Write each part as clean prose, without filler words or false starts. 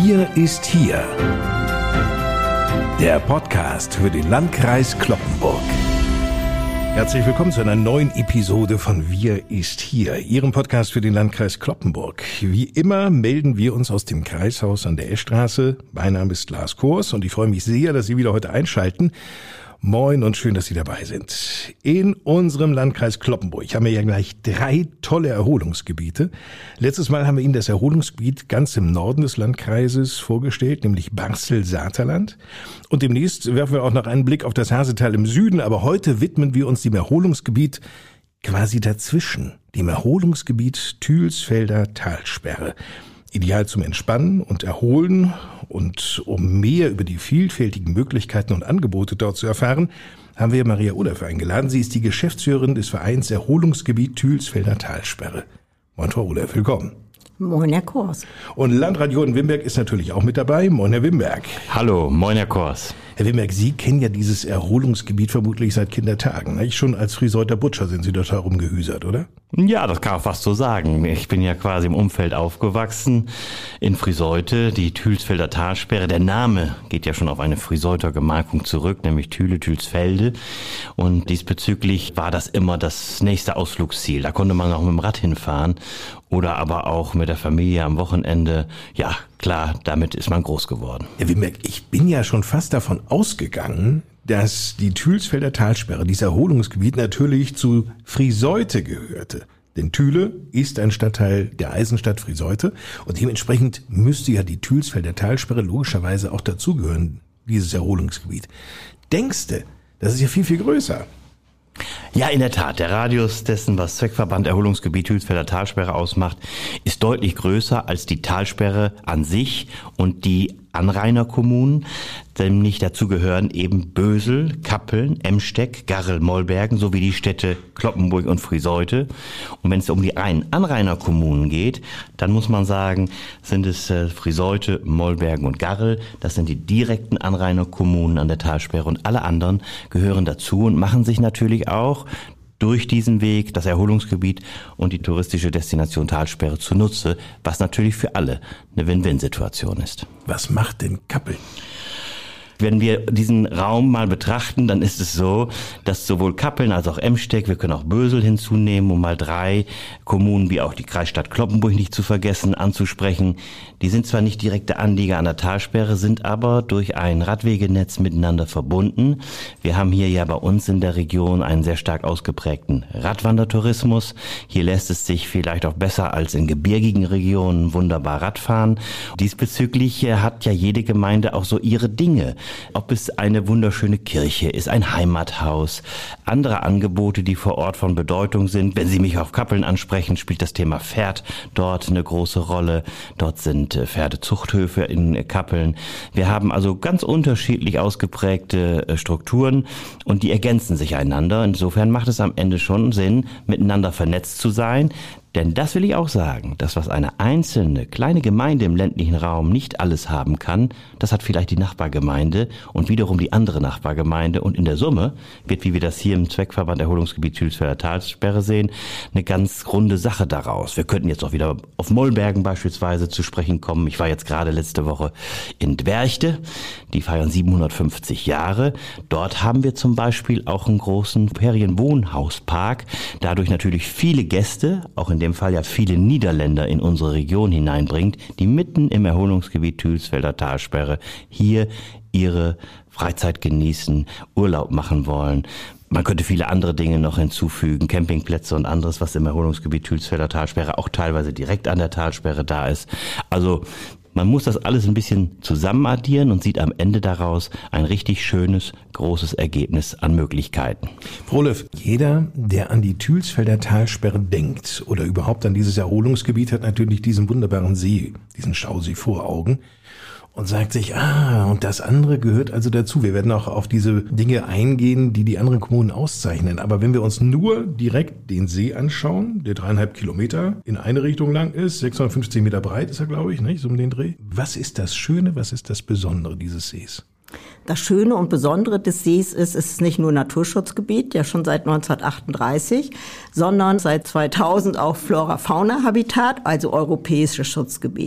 Wir ist hier. Der Podcast für den Landkreis Cloppenburg. Herzlich willkommen zu einer neuen Episode von Wir ist hier, Ihrem Podcast für den Landkreis Cloppenburg. Wie immer melden wir uns aus dem Kreishaus an der Eschstraße. Mein Name ist Lars Kors und ich freue mich sehr, dass Sie wieder heute einschalten. Moin und schön, dass Sie dabei sind. In unserem Landkreis Cloppenburg haben wir ja gleich 3 tolle Erholungsgebiete. Letztes Mal haben wir Ihnen das Erholungsgebiet ganz im Norden des Landkreises vorgestellt, nämlich Barzel-Saterland. Und demnächst werfen wir auch noch einen Blick auf das Hasetal im Süden, aber heute widmen wir uns dem Erholungsgebiet quasi dazwischen, dem Erholungsgebiet Thülsfelder Talsperre. Ideal zum Entspannen und Erholen, und um mehr über die vielfältigen Möglichkeiten und Angebote dort zu erfahren, haben wir Maria Olaf eingeladen. Sie ist die Geschäftsführerin des Vereins Erholungsgebiet Thülsfelder Talsperre. Moin, Frau Olaf, willkommen. Moin, Herr Kors. Und Landrat Jürgen Wimberg ist natürlich auch mit dabei. Moin, Herr Wimberg. Hallo, moin, Herr Kors. Herr Wimberg, Sie kennen ja dieses Erholungsgebiet vermutlich seit Kindertagen. Nicht? Schon als Frieseuter Butcher sind Sie dort herumgehüsert, oder? Ja, das kann man fast so sagen. Ich bin ja quasi im Umfeld aufgewachsen in Frieseute, die Thülsfelder Talsperre. Der Name geht ja schon auf eine Frieseuter Gemarkung zurück, nämlich Thüle, Thülsfelde. Und diesbezüglich war das immer das nächste Ausflugsziel. Da konnte man auch mit dem Rad hinfahren oder aber auch mit der Familie am Wochenende. Ja, klar, damit ist man groß geworden. Herr Wimberg, ich bin ja schon fast davon ausgegangen, dass die Thülsfelder Talsperre, dieses Erholungsgebiet, natürlich zu Frieseute gehörte. Denn Thüle ist ein Stadtteil der Eisenstadt Frieseute und dementsprechend müsste ja die Thülsfelder Talsperre logischerweise auch dazugehören, dieses Erholungsgebiet. Denkst du, das ist ja viel, viel größer? Ja, in der Tat. Der Radius dessen, was Zweckverband Erholungsgebiet Thülsfelder Talsperre ausmacht, ist deutlich größer als die Talsperre an sich und die Anrainerkommunen, nämlich dazu gehören eben Bösel, Kappeln, Emsteck, Garrel, Mollbergen sowie die Städte Cloppenburg und Frieseute. Und wenn es um die reinen Anrainerkommunen geht, dann muss man sagen, sind es Frieseute, Mollbergen und Garrel. Das sind die direkten Anrainerkommunen an der Talsperre und alle anderen gehören dazu und machen sich natürlich auch durch diesen Weg das Erholungsgebiet und die touristische Destination Talsperre zunutze, was natürlich für alle eine Win-Win-Situation ist. Was macht denn Kappeln? Wenn wir diesen Raum mal betrachten, dann ist es so, dass sowohl Kappeln als auch Emsteck, wir können auch Bösel hinzunehmen, um mal 3 Kommunen wie auch die Kreisstadt Cloppenburg nicht zu vergessen anzusprechen. Die sind zwar nicht direkte Anlieger an der Talsperre, sind aber durch ein Radwegenetz miteinander verbunden. Wir haben hier ja bei uns in der Region einen sehr stark ausgeprägten Radwandertourismus. Hier lässt es sich vielleicht auch besser als in gebirgigen Regionen wunderbar Radfahren. Diesbezüglich hat ja jede Gemeinde auch so ihre Dinge. Ob es eine wunderschöne Kirche ist, ein Heimathaus, andere Angebote, die vor Ort von Bedeutung sind. Wenn Sie mich auf Kappeln ansprechen, spielt das Thema Pferd dort eine große Rolle. Dort sind Pferdezuchthöfe in Kappeln. Wir haben also ganz unterschiedlich ausgeprägte Strukturen und die ergänzen sich einander. Insofern macht es am Ende schon Sinn, miteinander vernetzt zu sein. Denn das will ich auch sagen, das, was eine einzelne kleine Gemeinde im ländlichen Raum nicht alles haben kann, das hat vielleicht die Nachbargemeinde und wiederum die andere Nachbargemeinde. Und in der Summe wird, wie wir das hier im Zweckverband Erholungsgebiet Thülsfelder Talsperre sehen, eine ganz runde Sache daraus. Wir könnten jetzt auch wieder auf Mollbergen beispielsweise zu sprechen kommen. Ich war jetzt gerade letzte Woche in Dwerchte. Die feiern 750 Jahre. Dort haben wir zum Beispiel auch einen großen Ferienwohnhauspark. Dadurch natürlich viele Gäste, auch in dem Fall ja viele Niederländer in unsere Region hineinbringt, die mitten im Erholungsgebiet Thülsfelder Talsperre hier ihre Freizeit genießen, Urlaub machen wollen. Man könnte viele andere Dinge noch hinzufügen, Campingplätze und anderes, was im Erholungsgebiet Thülsfelder Talsperre auch teilweise direkt an der Talsperre da ist. Also man muss das alles ein bisschen zusammenaddieren und sieht am Ende daraus ein richtig schönes, großes Ergebnis an Möglichkeiten. Frau Olaf, jeder, der an die Thülsfelder Talsperre denkt oder überhaupt an dieses Erholungsgebiet, hat natürlich diesen wunderbaren See, diesen Stausee vor Augen und sagt sich, und das andere gehört also dazu. Wir werden auch auf diese Dinge eingehen, die die anderen Kommunen auszeichnen. Aber wenn wir uns nur direkt den See anschauen, der 3,5 Kilometer in eine Richtung lang ist, 650 Meter breit ist er, glaube ich, nicht, so um den Dreh. Was ist das Schöne, was ist das Besondere dieses Sees? Das Schöne und Besondere des Sees ist, es ist nicht nur Naturschutzgebiet, ja schon seit 1938, sondern seit 2000 auch Flora-Fauna-Habitat, also europäisches Schutzgebiet.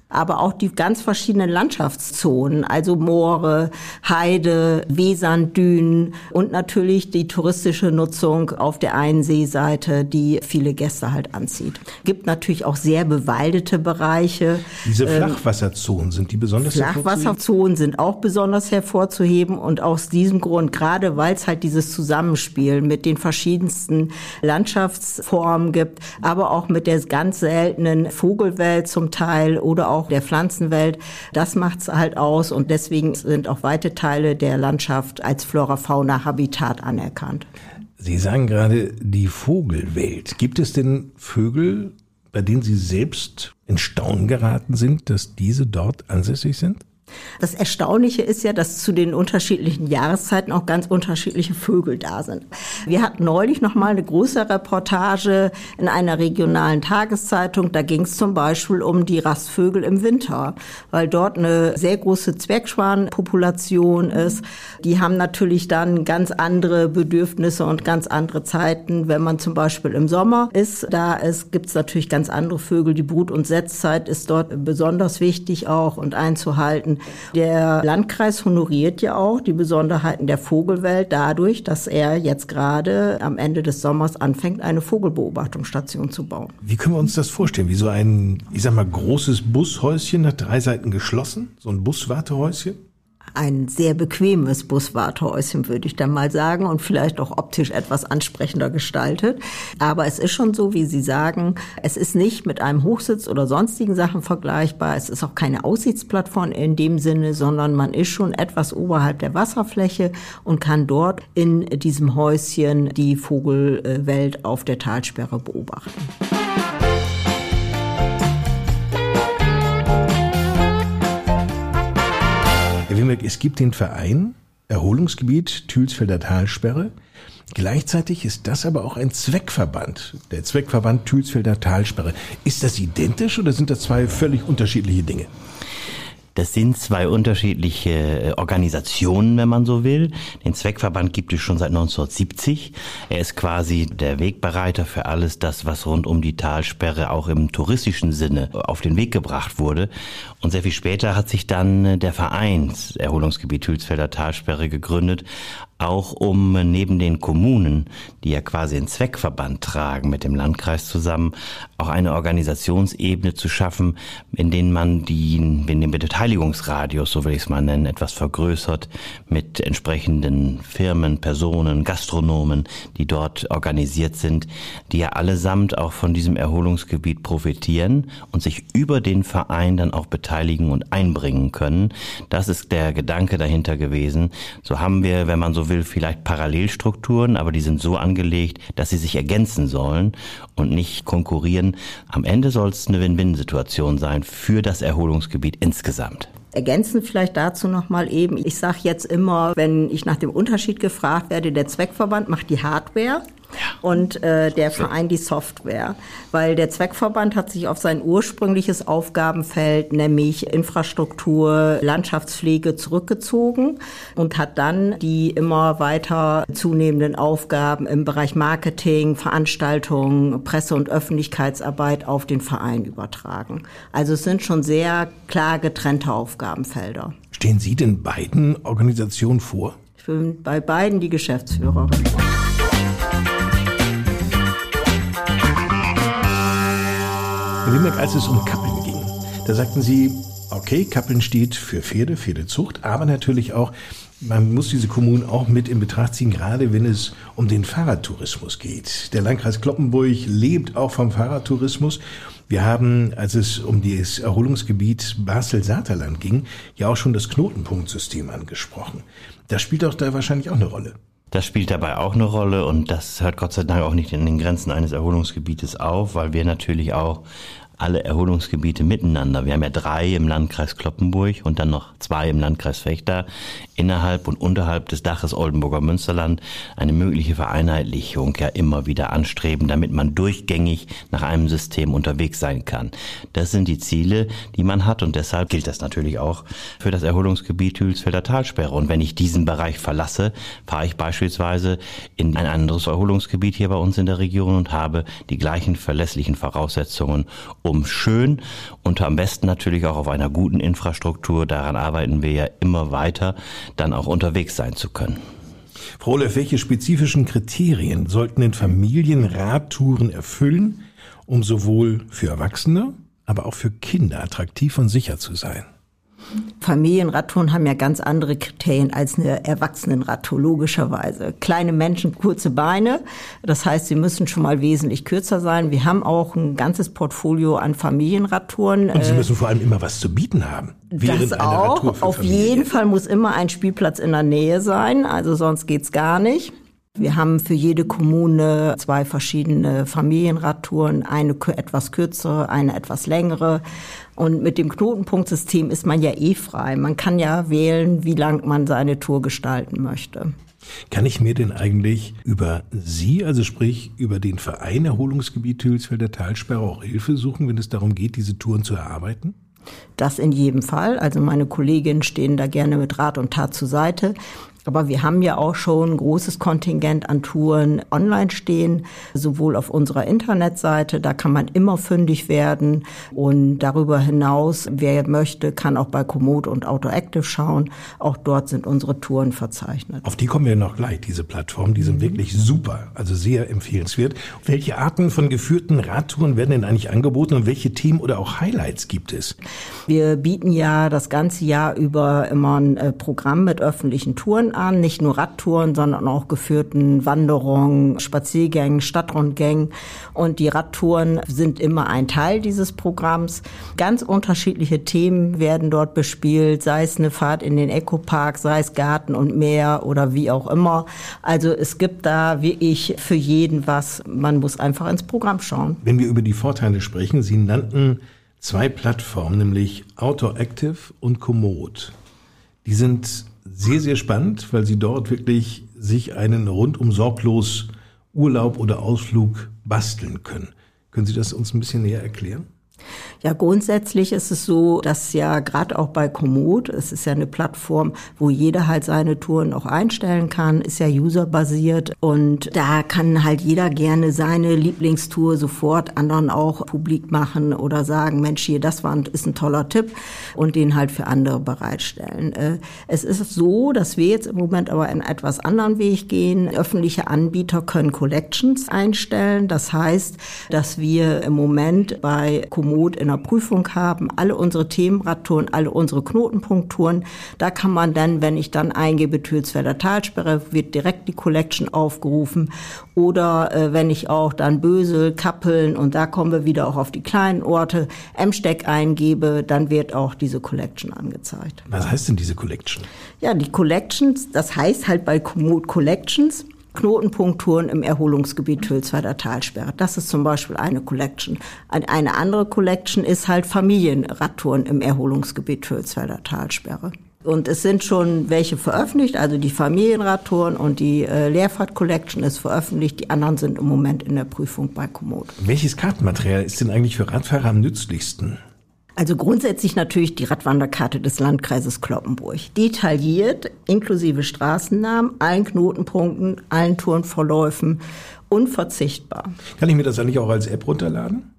aber auch die ganz verschiedenen Landschaftszonen, also Moore, Heide, Wesern, Dünen und natürlich die touristische Nutzung auf der einen Seeseite, die viele Gäste halt anzieht. Gibt natürlich auch sehr bewaldete Bereiche. Diese Flachwasserzonen, sind die besonders hervorzuheben? Flachwasserzonen sind auch besonders hervorzuheben und aus diesem Grund, gerade weil es halt dieses Zusammenspiel mit den verschiedensten Landschaftsformen gibt, aber auch mit der ganz seltenen Vogelwelt zum Teil oder auch der Pflanzenwelt, das macht es halt aus und deswegen sind auch weite Teile der Landschaft als Flora-Fauna-Habitat anerkannt. Sie sagen gerade die Vogelwelt. Gibt es denn Vögel, bei denen Sie selbst in Staunen geraten sind, dass diese dort ansässig sind? Das Erstaunliche ist ja, dass zu den unterschiedlichen Jahreszeiten auch ganz unterschiedliche Vögel da sind. Wir hatten neulich noch mal eine große Reportage in einer regionalen Tageszeitung. Da ging es zum Beispiel um die Rastvögel im Winter, weil dort eine sehr große Zwergschwanpopulation ist. Die haben natürlich dann ganz andere Bedürfnisse und ganz andere Zeiten. Wenn man zum Beispiel im Sommer ist, gibt es natürlich ganz andere Vögel. Die Brut- und Setzzeit ist dort besonders wichtig auch und einzuhalten. Der Landkreis honoriert ja auch die Besonderheiten der Vogelwelt dadurch, dass er jetzt gerade am Ende des Sommers anfängt, eine Vogelbeobachtungsstation zu bauen. Wie können wir uns das vorstellen? Wie so ein, großes Bushäuschen nach 3 Seiten geschlossen? So ein Buswartehäuschen? Ein sehr bequemes Buswartehäuschen, würde ich dann mal sagen, und vielleicht auch optisch etwas ansprechender gestaltet. Aber es ist schon so, wie Sie sagen, es ist nicht mit einem Hochsitz oder sonstigen Sachen vergleichbar. Es ist auch keine Aussichtsplattform in dem Sinne, sondern man ist schon etwas oberhalb der Wasserfläche und kann dort in diesem Häuschen die Vogelwelt auf der Talsperre beobachten. Es gibt den Verein Erholungsgebiet Thülsfelder Talsperre. Gleichzeitig ist das aber auch ein Zweckverband, der Zweckverband Thülsfelder Talsperre. Ist das identisch oder sind das 2 völlig unterschiedliche Dinge? Das sind 2 unterschiedliche Organisationen, wenn man so will. Den Zweckverband gibt es schon seit 1970. Er ist quasi der Wegbereiter für alles das, was rund um die Talsperre auch im touristischen Sinne auf den Weg gebracht wurde. Und sehr viel später hat sich dann der Verein Erholungsgebiet Thülsfelder Talsperre gegründet, auch um neben den Kommunen, die ja quasi einen Zweckverband tragen mit dem Landkreis zusammen, auch eine Organisationsebene zu schaffen, in denen man den Beteiligungsradius, so will ich es mal nennen, etwas vergrößert mit entsprechenden Firmen, Personen, Gastronomen, die dort organisiert sind, die ja allesamt auch von diesem Erholungsgebiet profitieren und sich über den Verein dann auch beteiligen und einbringen können. Das ist der Gedanke dahinter gewesen. So haben wir, wenn man so will, vielleicht Parallelstrukturen, aber die sind so angelegt, dass sie sich ergänzen sollen und nicht konkurrieren. Am Ende soll es eine Win-Win-Situation sein für das Erholungsgebiet insgesamt. Ergänzend vielleicht dazu nochmal eben, ich sage jetzt immer, wenn ich nach dem Unterschied gefragt werde, der Zweckverband macht die Hardware. Und der Verein die Software, weil der Zweckverband hat sich auf sein ursprüngliches Aufgabenfeld, nämlich Infrastruktur, Landschaftspflege zurückgezogen und hat dann die immer weiter zunehmenden Aufgaben im Bereich Marketing, Veranstaltungen, Presse- und Öffentlichkeitsarbeit auf den Verein übertragen. Also es sind schon sehr klar getrennte Aufgabenfelder. Stehen Sie denn beiden Organisationen vor? Ich bin bei beiden die Geschäftsführerin. Herr Wimberg, als es um Kappeln ging, da sagten Sie, okay, Kappeln steht für Pferdezucht, aber natürlich auch, man muss diese Kommunen auch mit in Betracht ziehen, gerade wenn es um den Fahrradtourismus geht. Der Landkreis Cloppenburg lebt auch vom Fahrradtourismus. Wir haben, als es um das Erholungsgebiet Basel-Saterland ging, ja auch schon das Knotenpunktsystem angesprochen. Das spielt doch da wahrscheinlich auch eine Rolle. Das spielt dabei auch eine Rolle und das hört Gott sei Dank auch nicht in den Grenzen eines Erholungsgebietes auf, weil wir natürlich auch alle Erholungsgebiete miteinander. Wir haben ja 3 im Landkreis Cloppenburg und dann noch 2 im Landkreis Vechta. Innerhalb und unterhalb des Daches Oldenburger Münsterland eine mögliche Vereinheitlichung ja immer wieder anstreben, damit man durchgängig nach einem System unterwegs sein kann. Das sind die Ziele, die man hat und deshalb gilt das natürlich auch für das Erholungsgebiet Thülsfelder Talsperre. Und wenn ich diesen Bereich verlasse, fahre ich beispielsweise in ein anderes Erholungsgebiet hier bei uns in der Region und habe die gleichen verlässlichen Voraussetzungen, rundum schön und am besten natürlich auch auf einer guten Infrastruktur. Daran arbeiten wir ja immer weiter, dann auch unterwegs sein zu können. Frau Olef, welche spezifischen Kriterien sollten denn Familien Radtouren erfüllen, um sowohl für Erwachsene, aber auch für Kinder attraktiv und sicher zu sein? Familienradtouren haben ja ganz andere Kriterien als eine Erwachsenenradtour, logischerweise. Kleine Menschen, kurze Beine, das heißt, sie müssen schon mal wesentlich kürzer sein. Wir haben auch ein ganzes Portfolio an Familienradtouren. Und sie müssen vor allem immer was zu bieten haben. Das auch. Auf jeden Fall muss immer ein Spielplatz in der Nähe sein, also sonst geht's gar nicht. Wir haben für jede Kommune 2 verschiedene Familienradtouren, eine etwas kürzere, eine etwas längere. Und mit dem Knotenpunktsystem ist man ja frei. Man kann ja wählen, wie lang man seine Tour gestalten möchte. Kann ich mir denn eigentlich über Sie, also sprich über den Verein Erholungsgebiet Hülsfelder Talsperre, auch Hilfe suchen, wenn es darum geht, diese Touren zu erarbeiten? Das in jedem Fall. Also meine Kolleginnen stehen da gerne mit Rat und Tat zur Seite. Aber wir haben ja auch schon ein großes Kontingent an Touren online stehen, sowohl auf unserer Internetseite, da kann man immer fündig werden. Und darüber hinaus, wer möchte, kann auch bei Komoot und Autoactive schauen. Auch dort sind unsere Touren verzeichnet. Auf die kommen wir noch gleich, diese Plattformen, die sind wirklich super, also sehr empfehlenswert. Welche Arten von geführten Radtouren werden denn eigentlich angeboten und welche Themen oder auch Highlights gibt es? Wir bieten ja das ganze Jahr über immer ein Programm mit öffentlichen Touren an, nicht nur Radtouren, sondern auch geführten Wanderungen, Spaziergängen, Stadtrundgängen. Und die Radtouren sind immer ein Teil dieses Programms. Ganz unterschiedliche Themen werden dort bespielt, sei es eine Fahrt in den Ecopark, sei es Garten und Meer oder wie auch immer. Also es gibt da wirklich für jeden was. Man muss einfach ins Programm schauen. Wenn wir über die Vorteile sprechen, Sie nannten 2 Plattformen, nämlich Autoactive und Komoot. Die sind sehr, sehr spannend, weil Sie dort wirklich sich einen rundum sorglos Urlaub oder Ausflug basteln können. Können Sie das uns ein bisschen näher erklären? Ja, grundsätzlich ist es so, dass ja gerade auch bei Komoot, es ist ja eine Plattform, wo jeder halt seine Touren auch einstellen kann, ist ja userbasiert und da kann halt jeder gerne seine Lieblingstour sofort anderen auch publik machen oder sagen, Mensch, hier, das ist ein toller Tipp und den halt für andere bereitstellen. Es ist so, dass wir jetzt im Moment aber einen etwas anderen Weg gehen. Öffentliche Anbieter können Collections einstellen. Das heißt, dass wir im Moment bei Komoot in der Prüfung haben, alle unsere Themenradtouren, alle unsere Knotenpunkttouren. Da kann man dann, wenn ich dann eingebe, Hülsfelder Talsperre, wird direkt die Collection aufgerufen. Oder wenn ich auch dann Bösel, Kappeln und da kommen wir wieder auch auf die kleinen Orte, Emsteck eingebe, dann wird auch diese Collection angezeigt. Was heißt denn diese Collection? Ja, die Collections, das heißt halt bei Komoot Collections, Knotenpunkttouren im Erholungsgebiet Hülsfelder Talsperre. Das ist zum Beispiel eine Collection. Eine andere Collection ist halt Familienradtouren im Erholungsgebiet Hülsfelder Talsperre. Und es sind schon welche veröffentlicht, also die Familienradtouren und die Lehrfahrt-Collection ist veröffentlicht. Die anderen sind im Moment in der Prüfung bei Komoot. Welches Kartenmaterial ist denn eigentlich für Radfahrer am nützlichsten? Also grundsätzlich natürlich die Radwanderkarte des Landkreises Cloppenburg. Detailliert, inklusive Straßennamen, allen Knotenpunkten, allen Tourenverläufen, unverzichtbar. Kann ich mir das eigentlich auch als App runterladen?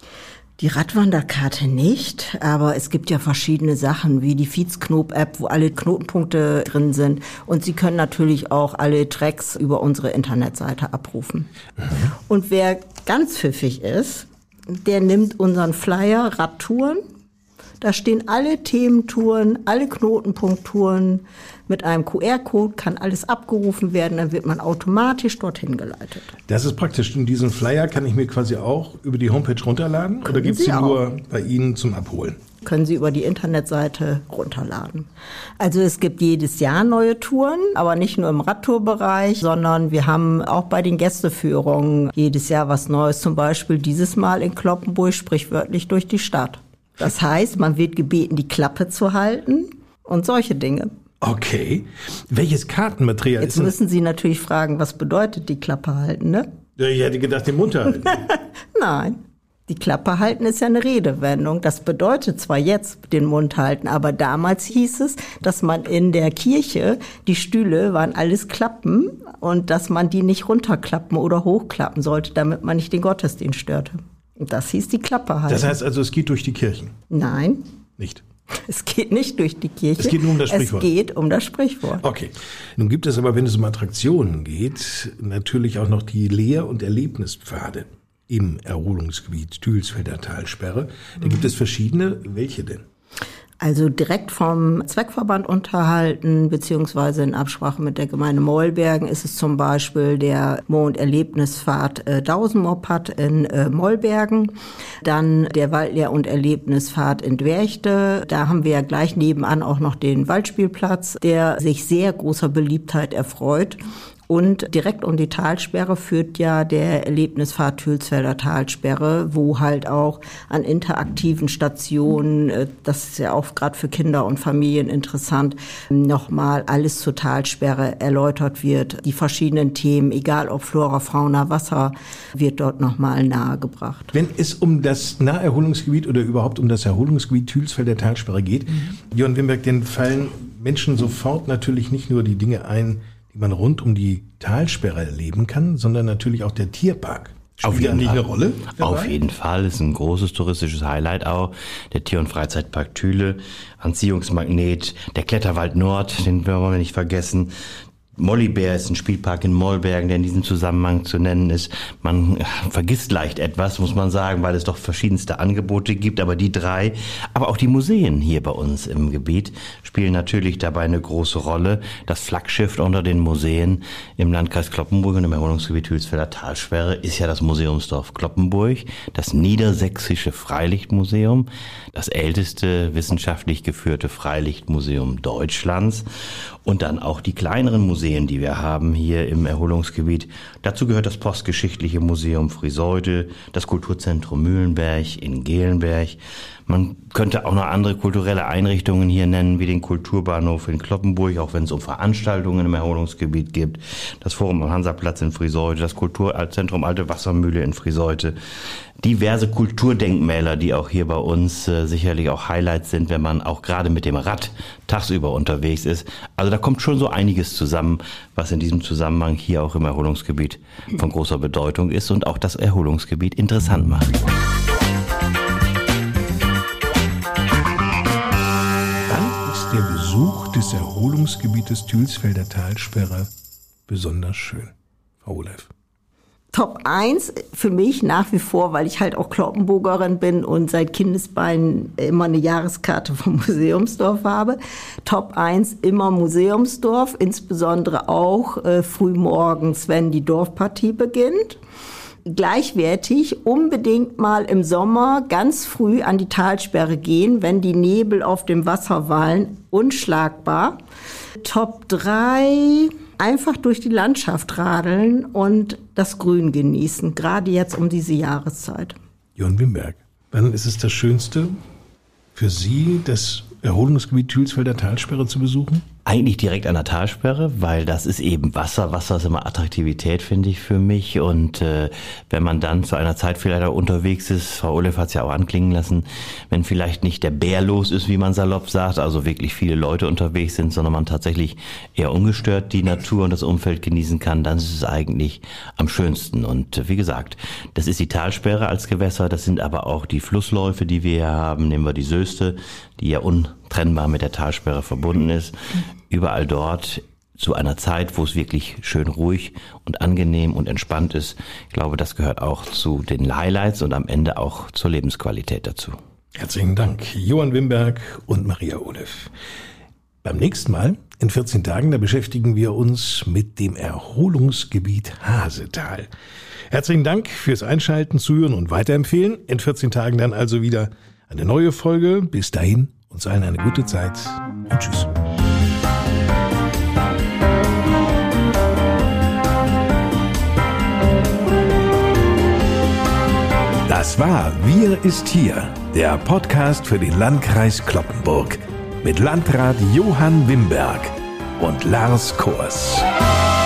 Die Radwanderkarte nicht, aber es gibt ja verschiedene Sachen wie die Viehsknop-App, wo alle Knotenpunkte drin sind. Und Sie können natürlich auch alle Tracks über unsere Internetseite abrufen. Und wer ganz pfiffig ist, der nimmt unseren Flyer Radtouren. Da stehen alle Thementouren, alle Knotenpunkttouren mit einem QR-Code, kann alles abgerufen werden, dann wird man automatisch dorthin geleitet. Das ist praktisch. Und diesen Flyer kann ich mir quasi auch über die Homepage runterladen? Oder gibt es den nur bei Ihnen zum Abholen? Können Sie über die Internetseite runterladen. Also es gibt jedes Jahr neue Touren, aber nicht nur im Radtourbereich, sondern wir haben auch bei den Gästeführungen jedes Jahr was Neues. Zum Beispiel dieses Mal in Cloppenburg sprichwörtlich durch die Stadt. Das heißt, man wird gebeten, die Klappe zu halten und solche Dinge. Okay. Welches Kartenmaterial ist Jetzt müssen Sie natürlich fragen, was bedeutet die Klappe halten, ne? Ja, ich hätte gedacht, den Mund halten. Nein. Die Klappe halten ist ja eine Redewendung. Das bedeutet zwar jetzt den Mund halten, aber damals hieß es, dass man in der Kirche, die Stühle waren alles Klappen und dass man die nicht runterklappen oder hochklappen sollte, damit man nicht den Gottesdienst störte. Das hieß die Klappe halten. Das heißt also, es geht durch die Kirchen? Nein. Nicht? Es geht nicht durch die Kirche. Es geht nur um das Sprichwort. Es geht um das Sprichwort. Okay. Nun gibt es aber, wenn es um Attraktionen geht, natürlich auch noch die Lehr- und Erlebnispfade im Erholungsgebiet Tühlsfelder Talsperre. Da gibt es verschiedene. Welche denn? Also direkt vom Zweckverband unterhalten, beziehungsweise in Absprache mit der Gemeinde Mollbergen ist es zum Beispiel der Mond- Erlebnispfad Dausenmopad in Mollbergen, dann der Waldlehr- und Erlebnispfad in Dwerchte. Da haben wir ja gleich nebenan auch noch den Waldspielplatz, der sich sehr großer Beliebtheit erfreut. Und direkt um die Talsperre führt ja der Erlebnispfad Tühlsfelder Talsperre, wo halt auch an interaktiven Stationen, das ist ja auch gerade für Kinder und Familien interessant, nochmal alles zur Talsperre erläutert wird. Die verschiedenen Themen, egal ob Flora, Fauna, Wasser, wird dort nochmal nahegebracht. Wenn es um das Naherholungsgebiet oder überhaupt um das Erholungsgebiet Tühlsfelder Talsperre geht, Johann Wimberg, dann fallen Menschen sofort natürlich nicht nur die Dinge ein, die man rund um die Talsperre erleben kann, sondern natürlich auch der Tierpark. Auf jeden Fall. Eine Rolle dabei? Auf jeden Fall, ist ein großes touristisches Highlight auch. Der Tier- und Freizeitpark Thüle, Anziehungsmagnet, der Kletterwald Nord, den wollen wir nicht vergessen. Mollibär ist ein Spielpark in Mollbergen, der in diesem Zusammenhang zu nennen ist. Man vergisst leicht etwas, muss man sagen, weil es doch verschiedenste Angebote gibt. Aber die drei, aber auch die Museen hier bei uns im Gebiet spielen natürlich dabei eine große Rolle. Das Flaggschiff unter den Museen im Landkreis Cloppenburg und im Erholungsgebiet Tühlsfelder Talsperre ist ja das Museumsdorf Cloppenburg, das Niedersächsische Freilichtmuseum, das älteste wissenschaftlich geführte Freilichtmuseum Deutschlands. Und dann auch die kleineren Museen, die wir haben hier im Erholungsgebiet. Dazu gehört das Postgeschichtliche Museum Friseute, das Kulturzentrum Mühlenberg in Gelenberg. Man könnte auch noch andere kulturelle Einrichtungen hier nennen, wie den Kulturbahnhof in Cloppenburg, auch wenn es um Veranstaltungen im Erholungsgebiet geht. Das Forum am Hansaplatz in Friseute, das Kulturzentrum Alte Wassermühle in Friseute. Diverse Kulturdenkmäler, die auch hier bei uns sicherlich auch Highlights sind, wenn man auch gerade mit dem Rad tagsüber unterwegs ist. Also da kommt schon so einiges zusammen, was in diesem Zusammenhang hier auch im Erholungsgebiet von großer Bedeutung ist und auch das Erholungsgebiet interessant macht. Der Besuch des Erholungsgebietes Tühlsfelder Talsperre besonders schön. Frau Olaf. Top 1 für mich nach wie vor, weil ich halt auch Cloppenburgerin bin und seit Kindesbeinen immer eine Jahreskarte vom Museumsdorf habe. Top 1 immer Museumsdorf, insbesondere auch frühmorgens, wenn die Dorfpartie beginnt. Gleichwertig unbedingt mal im Sommer ganz früh an die Talsperre gehen, wenn die Nebel auf dem Wasser wallen, unschlagbar. Top 3, einfach durch die Landschaft radeln und das Grün genießen, gerade jetzt um diese Jahreszeit. Johann Wimberg, wann ist es das Schönste für Sie, das Erholungsgebiet Tühlsfelder Talsperre zu besuchen? Eigentlich direkt an der Talsperre, weil das ist eben Wasser. Wasser ist immer Attraktivität, finde ich, für mich. Und wenn man dann zu einer Zeit vielleicht auch unterwegs ist, Frau Olaf hat es ja auch anklingen lassen, wenn vielleicht nicht der Bär los ist, wie man salopp sagt, also wirklich viele Leute unterwegs sind, sondern man tatsächlich eher ungestört die Natur und das Umfeld genießen kann, dann ist es eigentlich am schönsten. Und wie gesagt, das ist die Talsperre als Gewässer, das sind aber auch die Flussläufe, die wir hier haben. Nehmen wir die Söste, die ja untrennbar mit der Talsperre verbunden ist. Überall dort zu einer Zeit, wo es wirklich schön ruhig und angenehm und entspannt ist. Ich glaube, das gehört auch zu den Highlights und am Ende auch zur Lebensqualität dazu. Herzlichen Dank, Johann Wimberg und Maria Olaf. Beim nächsten Mal, in 14 Tagen, da beschäftigen wir uns mit dem Erholungsgebiet Hasetal. Herzlichen Dank fürs Einschalten, Zuhören und Weiterempfehlen. In 14 Tagen dann also wieder eine neue Folge. Bis dahin, uns allen eine gute Zeit und tschüss. Das war Wir ist hier, der Podcast für den Landkreis Cloppenburg mit Landrat Johann Wimberg und Lars Kors.